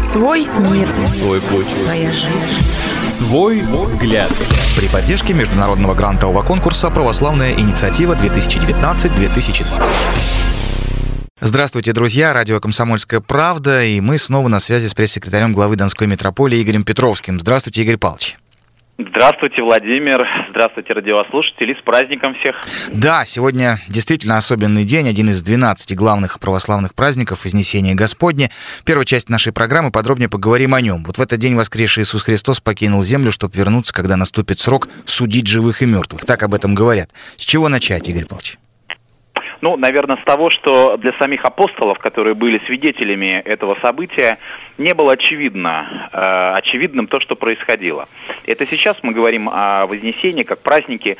Свой мир. Свой путь. Своя жизнь. Свой взгляд. При поддержке международного грантового конкурса «Православная инициатива 2019-2020». Здравствуйте, друзья! Радио «Комсомольская правда», и мы снова на связи с пресс-секретарем главы Донской митрополии Игорем Петровским. Здравствуйте, Игорь Павлович. Здравствуйте, Владимир. Здравствуйте, радиослушатели. С праздником всех. Да, сегодня действительно особенный день, один из 12 главных православных праздников Вознесения Господне. Первая часть нашей программы, подробнее поговорим о нем. Вот в этот день воскресший Иисус Христос покинул землю, чтобы вернуться, когда наступит срок судить живых и мертвых. Так об этом говорят. С чего начать, Игорь Павлович? Ну, наверное, с того, что для самих апостолов, которые были свидетелями этого события, не было очевидным то, что происходило. Это сейчас мы говорим о Вознесении как празднике,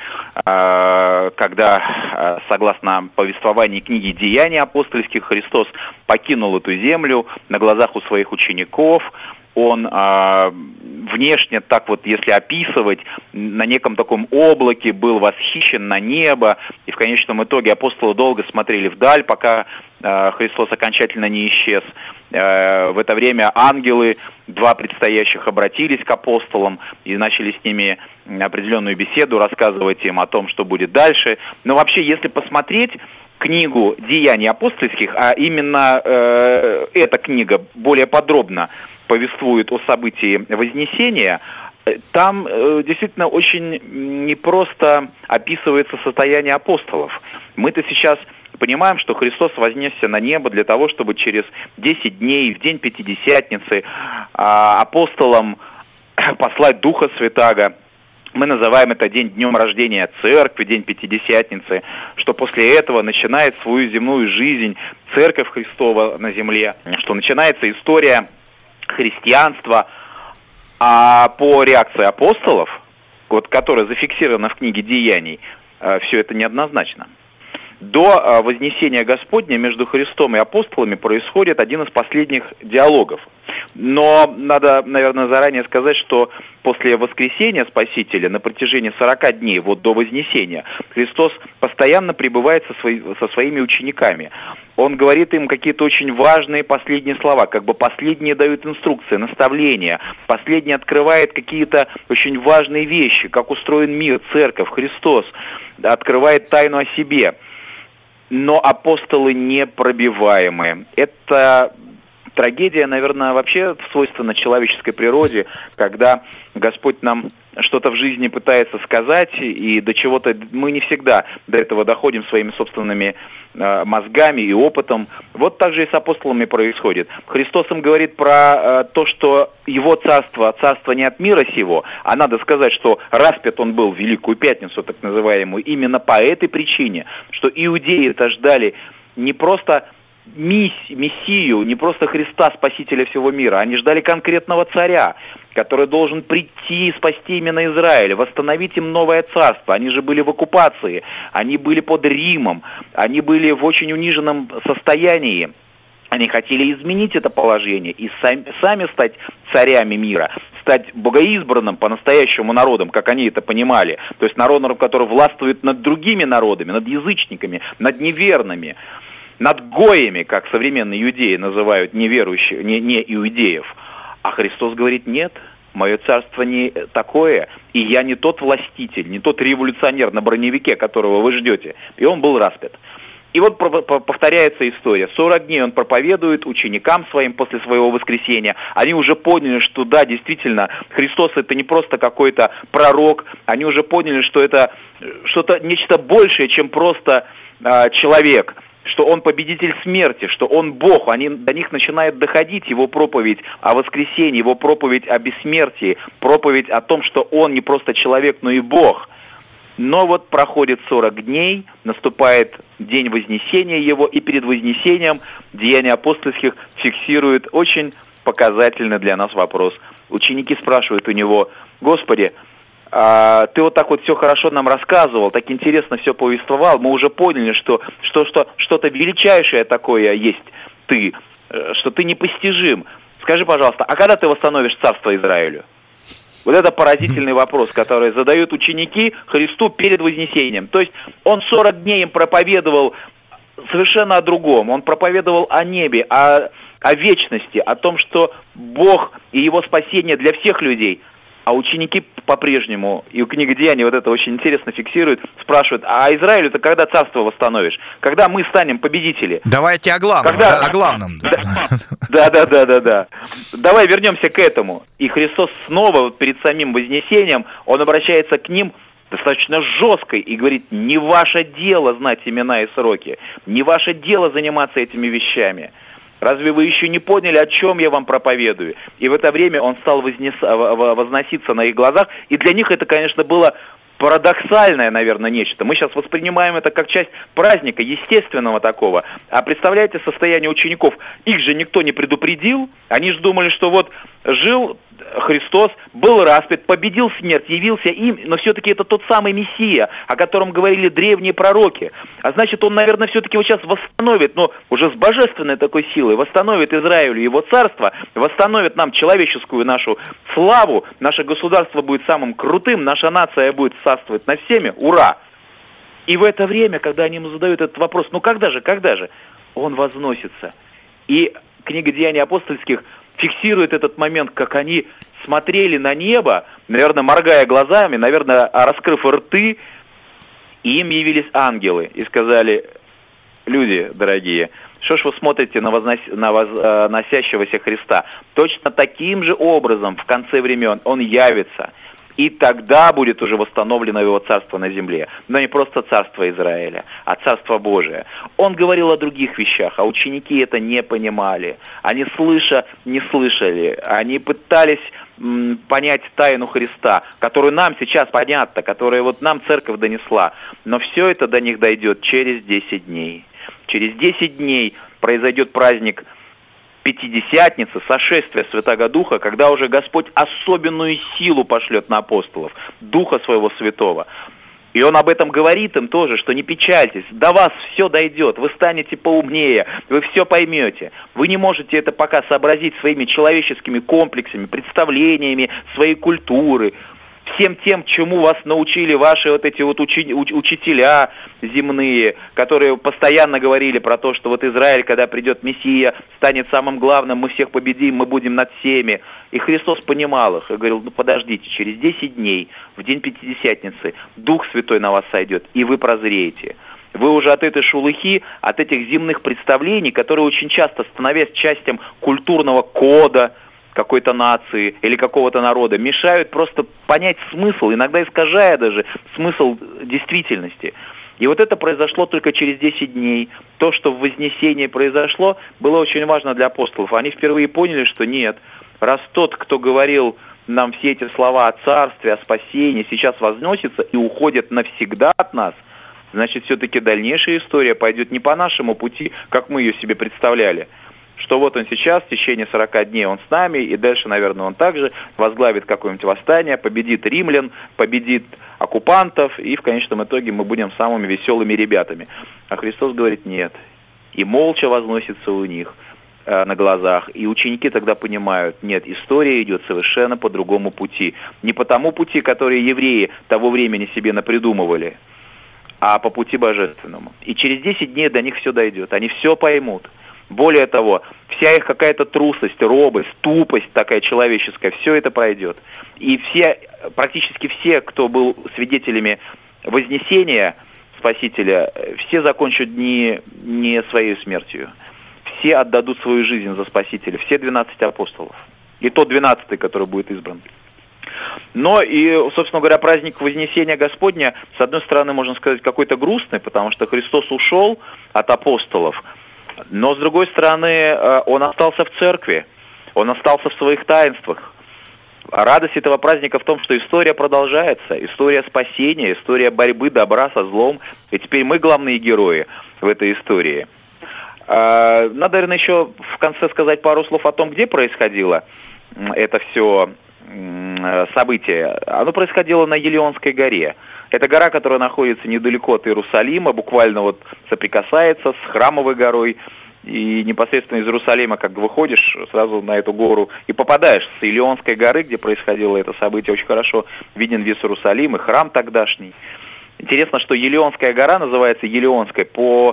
когда, согласно повествованию книги «Деяний апостольских», Христос покинул эту землю на глазах у своих учеников. Он внешне, так вот, если описывать, на неком таком облаке был восхищен на небо, и в конечном итоге апостолы долго смотрели вдаль, пока Христос окончательно не исчез. В это время ангелы, два предстоящих, обратились к апостолам и начали с ними определенную беседу, рассказывать им о том, что будет дальше. Но вообще, если посмотреть книгу «Деяний апостольских», а именно эта книга более подробно повествует о событии Вознесения, там действительно очень непросто описывается состояние апостолов. Мы-то сейчас понимаем, что Христос вознесся на небо для того, чтобы через 10 дней, в день Пятидесятницы, апостолам послать Духа Святаго. Мы называем это днем рождения Церкви, день Пятидесятницы, что после этого начинает свою земную жизнь Церковь Христова на земле, что начинается история христианства. А по реакции апостолов, вот, которая зафиксирована в книге «Деяний», все это неоднозначно. До Вознесения Господня между Христом и апостолами происходит один из последних диалогов. Но надо, наверное, заранее сказать, что после воскресения Спасителя на протяжении 40 дней, вот до Вознесения, Христос постоянно пребывает со своими учениками. Он говорит им какие-то очень важные последние слова, как бы последние дают инструкции, наставления, последние открывает какие-то очень важные вещи, как устроен мир, церковь, Христос, открывает тайну о себе. Но апостолы непробиваемые. Это трагедия, наверное, вообще свойственна человеческой природе, когда Господь нам что-то в жизни пытается сказать, и до чего-то мы не всегда до этого доходим своими собственными мозгами и опытом. Вот так же и с апостолами происходит. Христос им говорит про то, что его царство не от мира сего, а надо сказать, что распят он был в Великую Пятницу, так называемую, именно по этой причине, что иудеи-то ждали не просто Мессию, не просто Христа, Спасителя всего мира. Они ждали конкретного царя, который должен прийти и спасти именно Израиль, восстановить им новое царство. Они же были в оккупации, они были под Римом, они были в очень униженном состоянии. Они хотели изменить это положение и сами стать царями мира, стать богоизбранным по-настоящему народом, как они это понимали. То есть народом, который властвует над другими народами, над язычниками, над неверными, над гоями, как современные иудеи называют неверующих, не иудеев. А Христос говорит: нет, мое царство не такое, и я не тот властитель, не тот революционер на броневике, которого вы ждете. И он был распят. И вот повторяется история. 40 дней он проповедует ученикам своим после своего воскресения. Они уже поняли, что да, действительно, Христос это не просто какой-то пророк. Они уже поняли, что это нечто большее, чем просто человек. Что он победитель смерти, что он Бог. До них начинает доходить его проповедь о воскресении, его проповедь о бессмертии, проповедь о том, что он не просто человек, но и Бог. Но вот проходит 40 дней, наступает день Вознесения его, и перед Вознесением Деяния апостольских фиксирует очень показательный для нас вопрос. Ученики спрашивают у него: «Господи, ты вот так вот все хорошо нам рассказывал, так интересно все повествовал, мы уже поняли, что что-то величайшее такое есть ты, что ты непостижим. Скажи, пожалуйста, а когда ты восстановишь царство Израилю?» Вот это поразительный вопрос, который задают ученики Христу перед Вознесением. То есть он 40 дней им проповедовал совершенно о другом. Он проповедовал о небе, о вечности, о том, что Бог и Его спасение для всех людей. А ученики по-прежнему, и у книги Деяний вот это очень интересно фиксируют, спрашивают, а Израилю ты когда царство восстановишь? Когда мы станем победители? Давайте о главном. Когда... О главном. Да. Давай вернемся к этому. И Христос снова вот перед самим вознесением, Он обращается к ним достаточно жестко и говорит: не ваше дело знать имена и сроки, не ваше дело заниматься этими вещами. Разве вы еще не поняли, о чем я вам проповедую? И в это время он стал возноситься на их глазах, и для них это, конечно, было парадоксальное, наверное, нечто. Мы сейчас воспринимаем это как часть праздника, естественного такого. А представляете состояние учеников? Их же никто не предупредил. Они же думали, что вот жил Христос, был распят, победил смерть, явился им, но все-таки это тот самый Мессия, о котором говорили древние пророки. А значит, он, наверное, все-таки вот сейчас восстановит, но уже с божественной такой силой, восстановит Израилю его царство, восстановит нам человеческую нашу славу, наше государство будет самым крутым, наша нация будет царствовать над всеми, ура! И в это время, когда они ему задают этот вопрос, ну когда же, он возносится. И книга Деяний апостольских фиксирует этот момент, как они смотрели на небо, наверное, моргая глазами, наверное, раскрыв рты, и им явились ангелы и сказали: люди дорогие, что ж вы смотрите на возносящегося Христа? Точно таким же образом в конце времен Он явится, и тогда будет уже восстановлено Его царство на земле. Но не просто царство Израиля, а царство Божие. Он говорил о других вещах, а ученики это не понимали. Они не слышали. Они пытались понять тайну Христа, которую нам сейчас понятно, которую вот нам церковь донесла. Но все это до них дойдет через 10 дней. Через 10 дней произойдет праздник Пятидесятницы, сошествия Святаго Духа, когда уже Господь особенную силу пошлет на апостолов, Духа Своего Святого. И Он об этом говорит им тоже, что не печальтесь, до вас все дойдет, вы станете поумнее, вы все поймете. Вы не можете это пока сообразить своими человеческими комплексами, представлениями своей культуры, всем тем, чему вас научили ваши вот эти вот учителя земные, которые постоянно говорили про то, что вот Израиль, когда придет Мессия, станет самым главным, мы всех победим, мы будем над всеми. И Христос понимал их и говорил: ну подождите, через 10 дней, в день Пятидесятницы, Дух Святой на вас сойдет, и вы прозреете. Вы уже от этой шелухи, от этих земных представлений, которые очень часто, становясь частью культурного кода какой-то нации или какого-то народа, мешают просто понять смысл, иногда искажая даже смысл действительности. И вот это произошло только через 10 дней. То, что в Вознесении произошло, было очень важно для апостолов. Они впервые поняли, что нет, раз тот, кто говорил нам все эти слова о царстве, о спасении, сейчас возносится и уходит навсегда от нас, значит, все-таки дальнейшая история пойдет не по нашему пути, как мы ее себе представляли. Что вот он сейчас, в течение 40 дней он с нами, и дальше, наверное, он также возглавит какое-нибудь восстание, победит римлян, победит оккупантов, и в конечном итоге мы будем самыми веселыми ребятами. А Христос говорит: нет. И молча возносится у них на глазах. И ученики тогда понимают: нет, история идет совершенно по другому пути. Не по тому пути, который евреи того времени себе напридумывали, а по пути божественному. И через 10 дней до них все дойдет, они все поймут. Более того, вся их какая-то трусость, робость, тупость такая человеческая, все это пройдет. И практически все, кто был свидетелями Вознесения Спасителя, все закончат дни не своей смертью. Все отдадут свою жизнь за Спасителя, все 12 апостолов. И тот 12-й, который будет избран. Но и, собственно говоря, праздник Вознесения Господня, с одной стороны, можно сказать, какой-то грустный, потому что Христос ушел от апостолов. Но, с другой стороны, Он остался в церкви, Он остался в своих таинствах. Радость этого праздника в том, что история продолжается, история спасения, история борьбы добра со злом. И теперь мы главные герои в этой истории. Надо, наверное, еще в конце сказать пару слов о том, где происходило это все событие. Оно происходило на Елеонской горе. Это гора, которая находится недалеко от Иерусалима, буквально вот соприкасается с Храмовой горой. И непосредственно из Иерусалима, как выходишь, сразу на эту гору и попадаешь с Елеонской горы, где происходило это событие. Очень хорошо виден весь Иерусалим и храм тогдашний. Интересно, что Елеонская гора называется Елеонской по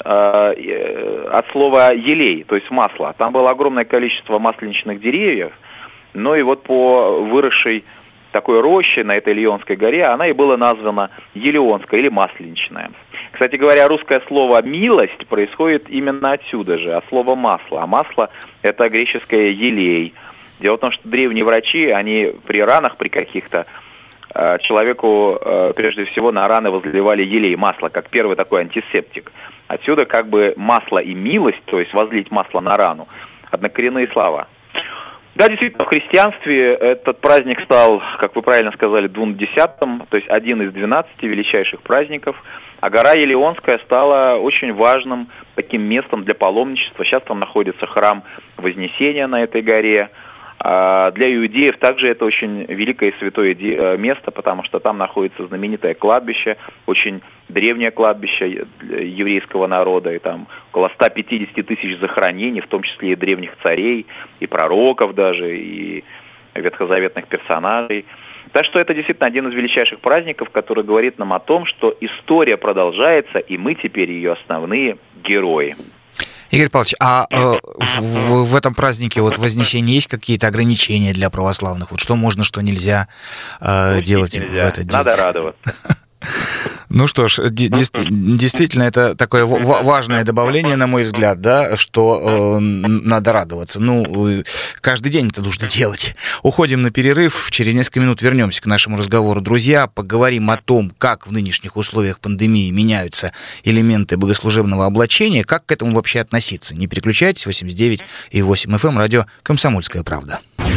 от слова елей, то есть масло. Там было огромное количество масленичных деревьев, но и вот по выросшей такой роще на этой Елеонской горе она и была названа Елеонская или Масленичная. Кстати говоря, русское слово «милость» происходит именно отсюда же, от слова «масло». А масло – это греческое «елей». Дело в том, что древние врачи, они при ранах, при каких-то, человеку прежде всего на раны возливали елей, масло, как первый такой антисептик. Отсюда как бы масло и милость, то есть возлить масло на рану, однокоренные слова. Да, действительно, в христианстве этот праздник стал, как вы правильно сказали, 20-м, то есть один из 12 величайших праздников. А гора Елеонская стала очень важным таким местом для паломничества. Сейчас там находится храм Вознесения на этой горе. Для иудеев также это очень великое и святое место, потому что там находится знаменитое кладбище, очень древнее кладбище еврейского народа, и там около 150 тысяч захоронений, в том числе и древних царей, и пророков даже, и ветхозаветных персонажей. Так что это действительно один из величайших праздников, который говорит нам о том, что история продолжается, и мы теперь ее основные герои. Игорь Павлович, а в этом празднике вот Вознесения есть какие-то ограничения для православных? Вот что можно, что нельзя делать нельзя. В этот день? Надо радоваться. Ну что ж, действительно, это такое важное добавление, на мой взгляд, да, что надо радоваться. Ну, каждый день это нужно делать. Уходим на перерыв, через несколько минут вернемся к нашему разговору. Друзья, поговорим о том, как в нынешних условиях пандемии меняются элементы богослужебного облачения, как к этому вообще относиться. Не переключайтесь, 89,8 FM, радио «Комсомольская правда».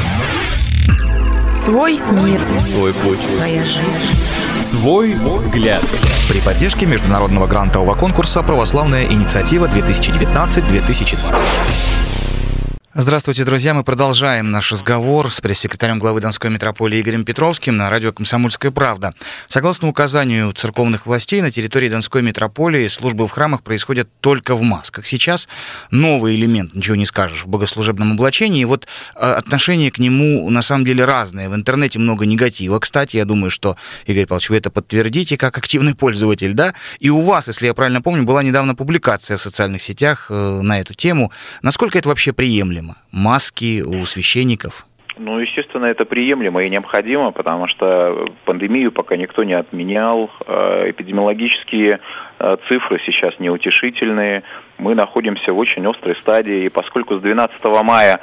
Свой мир. Свой путь. Своя жизнь. Свой взгляд. При поддержке международного грантового конкурса «Православная инициатива 2019-2020». Здравствуйте, друзья. Мы продолжаем наш разговор с пресс-секретарем главы Донской митрополии Игорем Петровским на радио «Комсомольская правда». Согласно указанию церковных властей, на территории Донской митрополии службы в храмах происходят только в масках. Сейчас новый элемент, ничего не скажешь, в богослужебном облачении. И вот отношение к нему на самом деле разное. В интернете много негатива. Кстати, я думаю, что, Игорь Павлович, вы это подтвердите как активный пользователь, да? И у вас, если я правильно помню, была недавно публикация в социальных сетях на эту тему. Насколько это вообще приемлемо? Маски у священников? Ну, естественно, это приемлемо и необходимо, потому что пандемию пока никто не отменял. Эпидемиологические цифры сейчас неутешительные. Мы находимся в очень острой стадии. И поскольку с 12 мая,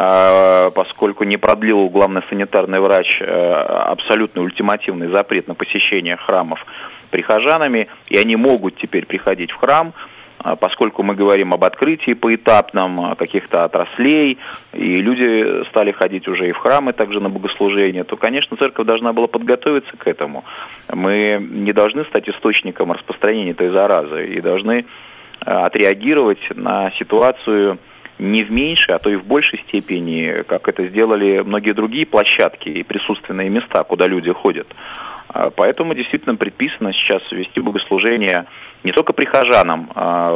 поскольку не продлил главный санитарный врач абсолютно ультимативный запрет на посещение храмов прихожанами, и они могут теперь приходить в храм, поскольку мы говорим об открытии поэтапном каких-то отраслей, и люди стали ходить уже и в храмы, также на богослужение, то, конечно, церковь должна была подготовиться к этому. Мы не должны стать источником распространения этой заразы и должны отреагировать на ситуацию не в меньшей, а то и в большей степени, как это сделали многие другие площадки и присутственные места, куда люди ходят. Поэтому действительно предписано сейчас вести богослужение не только прихожанам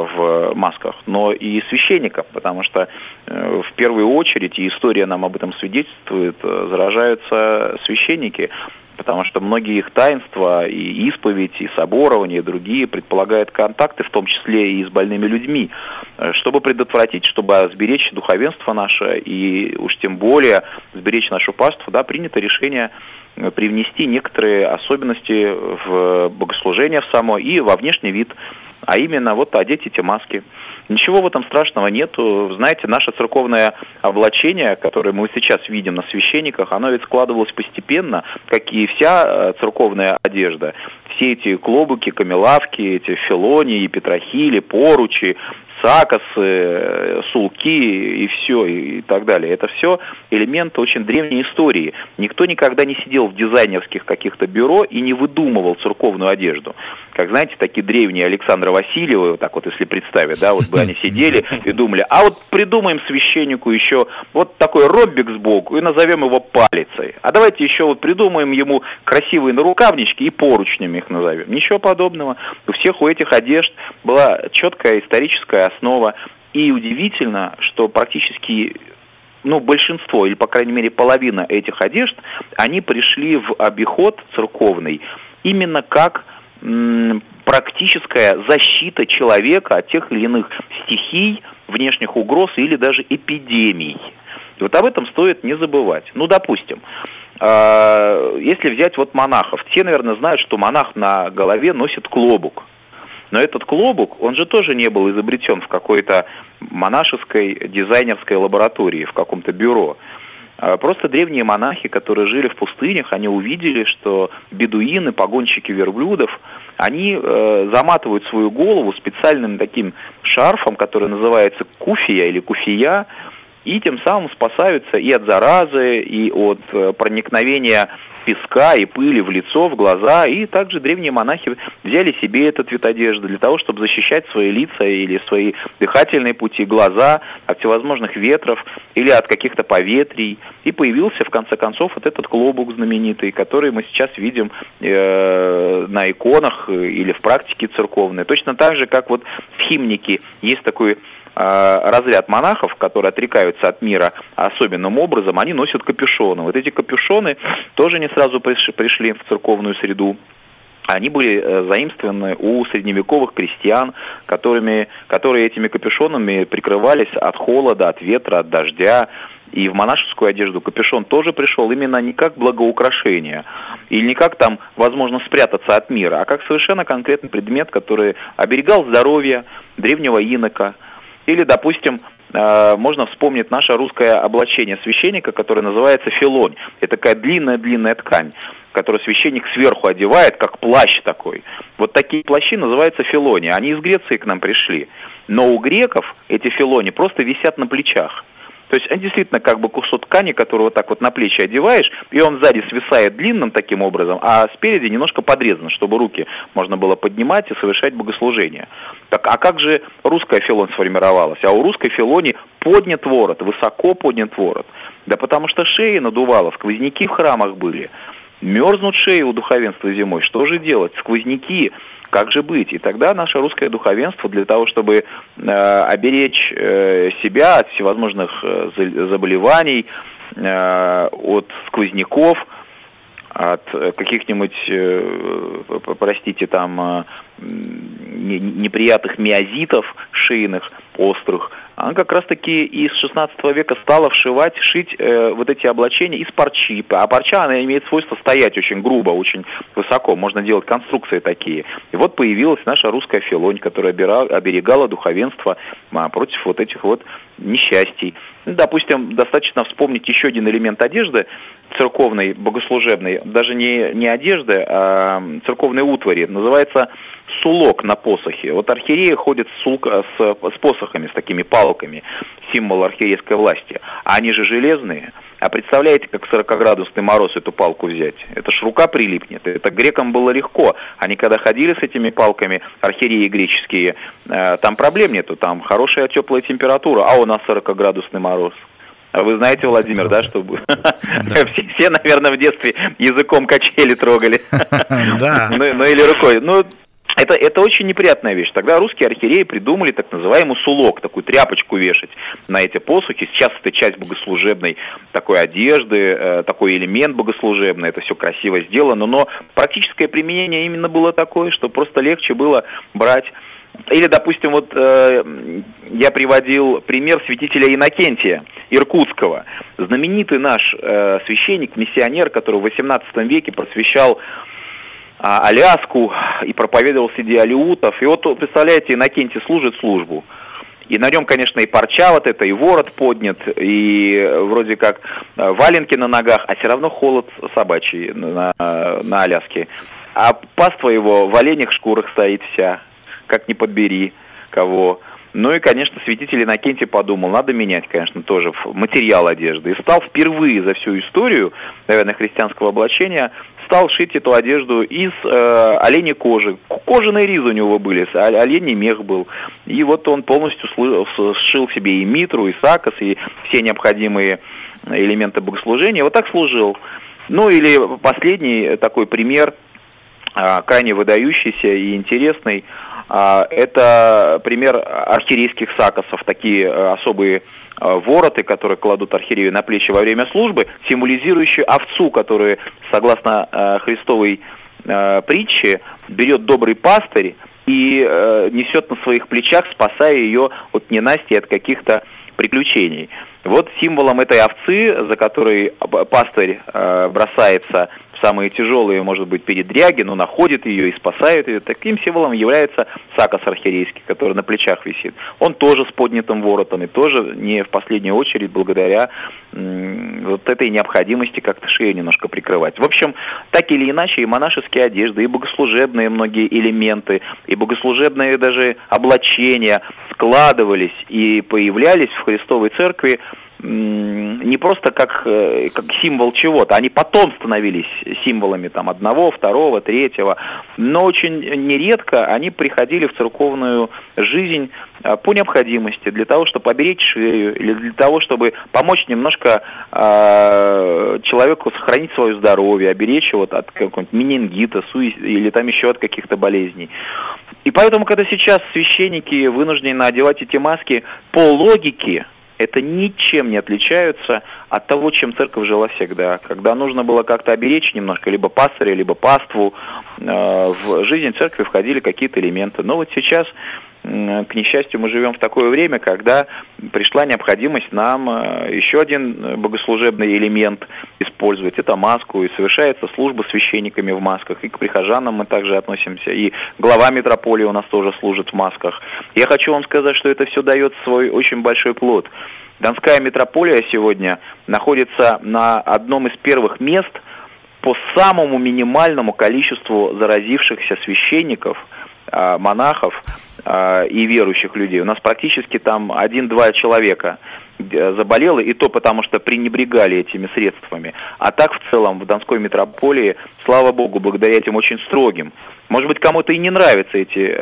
в масках, но и священникам, потому что в первую очередь, и история нам об этом свидетельствует, заражаются священники, потому что многие их таинства, и исповедь, и соборование, и другие предполагают контакты, в том числе и с больными людьми. Чтобы предотвратить, чтобы сберечь духовенство наше, и уж тем более сберечь нашу паству, да, принято решение привнести некоторые особенности в богослужение в само и во внешний вид, а именно вот одеть эти маски. Ничего в этом страшного нету. Знаете, наше церковное облачение, которое мы сейчас видим на священниках, оно ведь складывалось постепенно, как и вся церковная одежда. Все эти клобуки, камелавки, эти филонии, петрохили, поручи, сакосы, сулки и все, и так далее. Это все элементы очень древней истории. Никто никогда не сидел в дизайнерских каких-то бюро и не выдумывал церковную одежду. Как, знаете, такие древние Александра Васильева, вот так вот, если представить, да, вот бы они сидели и думали, а вот придумаем священнику еще вот такой ромбик сбоку и назовем его палицей. А давайте еще вот придумаем ему красивые нарукавнички и поручнями их назовем. Ничего подобного. У всех у этих одежд была четкая историческая основа. И удивительно, что практически большинство, или, по крайней мере, половина этих одежд, они пришли в обиход церковный именно как практическая защита человека от тех или иных стихий, внешних угроз или даже эпидемий. И вот об этом стоит не забывать. Ну, допустим, если взять вот монахов, все, наверное, знают, что монах на голове носит клобук. Но этот клобук, он же тоже не был изобретен в какой-то монашеской дизайнерской лаборатории, в каком-то бюро. Просто древние монахи, которые жили в пустынях, они увидели, что бедуины, погонщики верблюдов, они заматывают свою голову специальным таким шарфом, который называется куфия или куфия, и тем самым спасаются и от заразы, и от проникновения песка и пыли в лицо, в глаза. И также древние монахи взяли себе этот вид одежды для того, чтобы защищать свои лица или свои дыхательные пути, глаза от всевозможных ветров или от каких-то поветрий. И появился, в конце концов, вот этот клобук знаменитый, который мы сейчас видим на иконах или в практике церковной. Точно так же, как вот в химнике есть такой разряд монахов, которые отрекаются от мира особенным образом, они носят капюшоны. Вот эти капюшоны тоже не сразу пришли в церковную среду. Они были заимствованы у средневековых крестьян, которые этими капюшонами прикрывались от холода, от ветра, от дождя. И в монашескую одежду капюшон тоже пришел именно не как благоукрашение, или не как там возможно спрятаться от мира, а как совершенно конкретный предмет, который оберегал здоровье древнего инока. Или, допустим, можно вспомнить наше русское облачение священника, которое называется филонь. Это такая длинная-длинная ткань, которую священник сверху одевает, как плащ такой. Вот такие плащи называются филони. Они из Греции к нам пришли. Но у греков эти филони просто висят на плечах. То есть, они действительно как бы кусок ткани, который вот так вот на плечи одеваешь, и он сзади свисает длинным таким образом, а спереди немножко подрезан, чтобы руки можно было поднимать и совершать богослужение. Так, а как же русская филонь сформировалась? А у русской филони поднят ворот, высоко поднят ворот. Да потому что шеи надувало, сквозняки в храмах были. Мерзнут шеи у духовенства зимой, что же делать? Сквозняки, как же быть? И тогда наше русское духовенство для того, чтобы оберечь себя от всевозможных заболеваний, от сквозняков, от каких-нибудь, простите, там, неприятных миозитов шейных, острых, она как раз-таки из 16 века стала шить вот эти облачения из парчи. А парча, она имеет свойство стоять очень грубо, очень высоко. Можно делать конструкции такие. И вот появилась наша русская филонь, которая оберегала духовенство против вот этих вот несчастий. Допустим, достаточно вспомнить еще один элемент одежды церковной, богослужебной, даже не одежды, а церковной утвари. Называется сулок на посохе. Вот архиереи ходят с посохами, с такими палками, символ архиерейской власти. А они же железные. А представляете, как 40-градусный мороз эту палку взять? Это ж рука прилипнет. Это грекам было легко. Они когда ходили с этими палками, архиереи греческие, там проблем нету, там хорошая теплая температура, а у нас 40-градусный мороз. А вы знаете, Владимир, да, что все, наверное, в детстве языком качели трогали. Да. Ну или рукой. Ну, это очень неприятная вещь. Тогда русские архиереи придумали так называемый сулок, такую тряпочку вешать на эти посохи. Сейчас это часть богослужебной такой одежды, такой элемент богослужебный, это все красиво сделано, но практическое применение именно было такое, что просто легче было брать. Или, допустим, вот я приводил пример святителя Иннокентия Иркутского. Знаменитый наш священник, миссионер, который в XVIII веке просвещал Аляску и проповедовал среди алеутов. И вот, представляете, Иннокентий служит службу. И на нем, конечно, и парча вот это, и ворот поднят, и вроде как валенки на ногах, а все равно холод собачий на Аляске. А паства его в оленях шкурах стоит вся, как ни подбери кого. Ну и, конечно, святитель Иннокентий подумал, надо менять, конечно, тоже материал одежды. И стал впервые за всю историю, наверное, христианского облачения, стал шить эту одежду из оленей кожи. Кожаные ризы у него были, оленей мех был. И вот он полностью сшил себе и митру, и сакос, и все необходимые элементы богослужения. Вот так служил. Ну или последний такой пример, крайне выдающийся и интересный, это пример архиерейских сакосов, такие особые вороты, которые кладут архиерею на плечи во время службы, символизирующие овцу, которую, согласно Христовой притчи берет добрый пастырь и несет на своих плечах, спасая ее от ненастья, от каких-то приключений. Вот символом этой овцы, за которой пастырь бросается в самые тяжелые, может быть, передряги, но находит ее и спасает ее, таким символом является сакос архиерейский, который на плечах висит. Он тоже с поднятым воротом, и тоже не в последнюю очередь благодаря вот этой необходимости как-то шею немножко прикрывать. В общем, так или иначе, и монашеские одежды, и богослужебные многие элементы, и богослужебные даже облачения складывались и появлялись в Христовой Церкви не просто как символ чего-то, они потом становились символами там, одного, второго, третьего, но очень нередко они приходили в церковную жизнь по необходимости, для того, чтобы поберечь шею, или для того, чтобы помочь немножко человеку сохранить свое здоровье, оберечь его от какого-нибудь менингита, или там еще от каких-то болезней. И поэтому, когда сейчас священники вынуждены одевать эти маски, по логике, это ничем не отличаются от того, чем церковь жила всегда. Когда нужно было как-то оберечь немножко либо пастыря, либо паству, в жизнь церкви входили какие-то элементы. Но вот сейчас, к несчастью, мы живем в такое время, когда пришла необходимость нам еще один богослужебный элемент использовать. Это маску, и совершается служба священниками в масках. И к прихожанам мы также относимся, и глава митрополии у нас тоже служит в масках. Я хочу вам сказать, что это все дает свой очень большой плод. Донская митрополия сегодня находится на одном из первых мест по самому минимальному количеству заразившихся священников, монахов и верующих людей. У нас практически там 1-2 человека заболело, и то потому, что пренебрегали этими средствами. А так, в целом, в Донской митрополии, слава Богу, благодаря этим очень строгим. Может быть, кому-то и не нравятся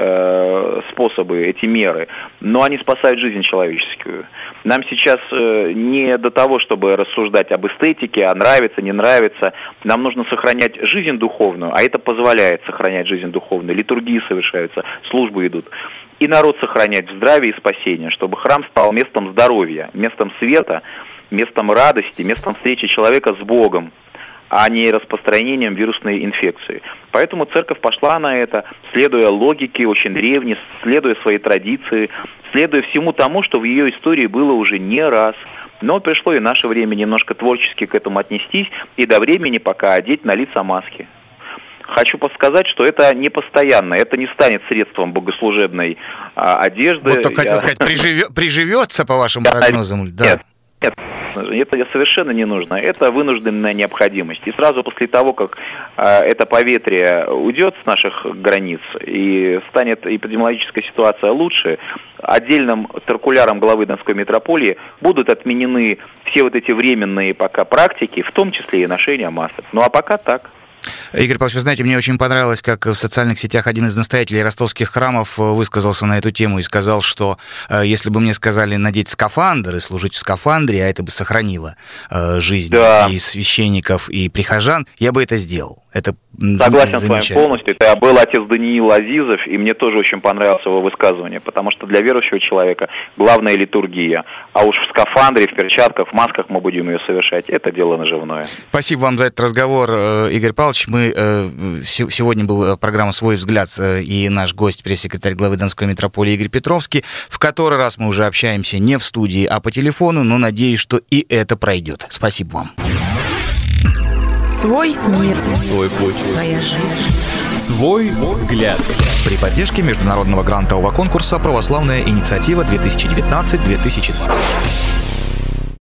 эти способы, эти меры, но они спасают жизнь человеческую. Нам сейчас не до того, чтобы рассуждать об эстетике, а нравится, не нравится. Нам нужно сохранять жизнь духовную, а это позволяет сохранять жизнь духовную. Литургии совершаются, службы идут. И народ сохранять в здравии и спасении, чтобы храм стал местом здоровья, местом света, местом радости, местом встречи человека с Богом, а не распространением вирусной инфекции. Поэтому церковь пошла на это, следуя логике очень древней, следуя своей традиции, следуя всему тому, что в ее истории было уже не раз. Но пришло и наше время немножко творчески к этому отнестись и до времени пока одеть на лица маски. Хочу подсказать, что это не постоянно, это не станет средством богослужебной одежды. Вот только хотел сказать, приживется, по вашим прогнозам? Да. Нет, это совершенно не нужно. Это вынужденная необходимость. И сразу после того, как это поветрие уйдет с наших границ и станет эпидемиологическая ситуация лучше, отдельным циркуляром главы Донской митрополии будут отменены все вот эти временные пока практики, в том числе и ношение масок. Ну а пока так. Игорь Павлович, вы знаете, мне очень понравилось, как в социальных сетях один из настоятелей ростовских храмов высказался на эту тему и сказал, что если бы мне сказали надеть скафандр и служить в скафандре, а это бы сохранило жизнь и священников, и прихожан, я бы это сделал. Это согласен с вами полностью. Это был отец Даниил Азизов, и мне тоже очень понравилось его высказывание, потому что для верующего человека главная литургия. А уж в скафандре, в перчатках, в масках мы будем ее совершать. Это дело наживное. Спасибо вам за этот разговор, Игорь Павлович. Сегодня была программа «Свой взгляд» и наш гость, пресс-секретарь главы Донской митрополии Игорь Петровский. В который раз мы уже общаемся не в студии, а по телефону, но надеюсь, что и это пройдет. Спасибо вам. Свой мир. Свой путь. Своя жизнь. Свой взгляд. При поддержке международного грантового конкурса «Православная инициатива 2019-2020».